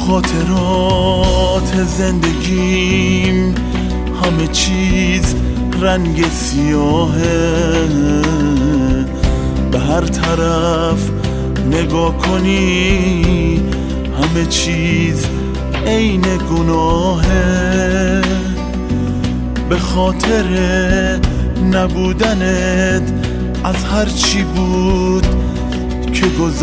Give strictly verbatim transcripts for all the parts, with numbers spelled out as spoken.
خاطرات زندگیم همه چیز رنگ سیاهه، به هر طرف نگاه کنی همه چیز عین گناهه. به خاطر نبودنت از هر چی بود که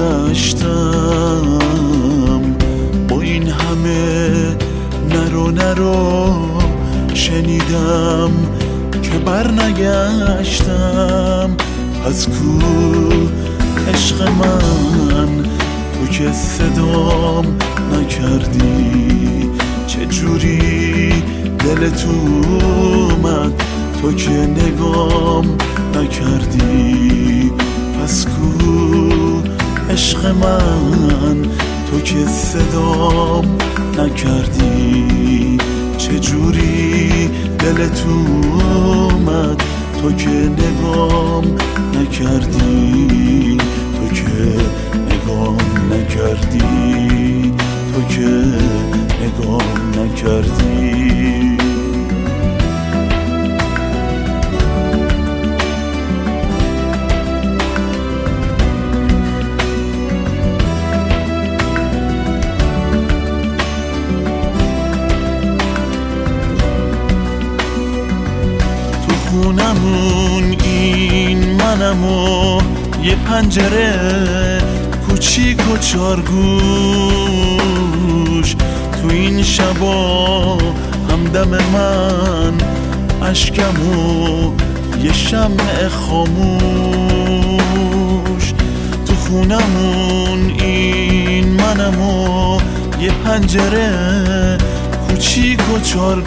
گذشتم، با این همه نرو نرو شنیدم که بر نگشتم. پس کو عشق من، تو که صدام نکردی، چجوری دلت اومد تو که نگام نکردی. پس کو عشق من، تو که صدام نکردی، چجوری دلت اومد تو که نگام نکردی، تو که نگام نکردی، تو که نگام نکردی. خونمون این منم و یه پنجره کوچیک و چارگوش، تو این شبا همدم من اشکم و یه شمع خاموش. تو خونمون این منم و یه پنجره کوچیک و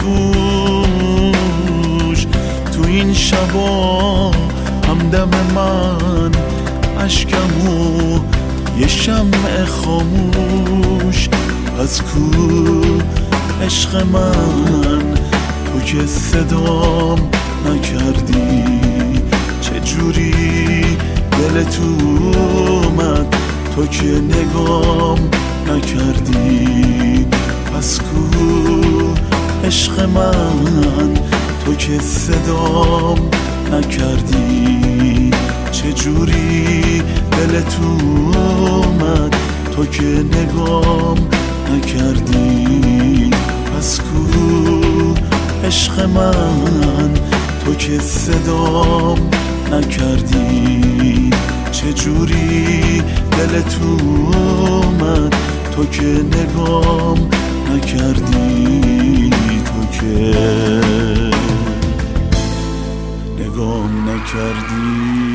چارگوش، تو این شبا همدم من اشکم و یه شمع خاموش. از کو عشق من، تو که صدام نکردی، چجوری دلت اومد تو که نگام نکردی. پس کو عشق من، تو که صدام نکردی، چجوری دلت اومد تو که نگام نکردی. پس کو عشق من، تو که صدام نکردی، چجوری دلت اومد تو که نگام نکردی، تو که نگام نکردی.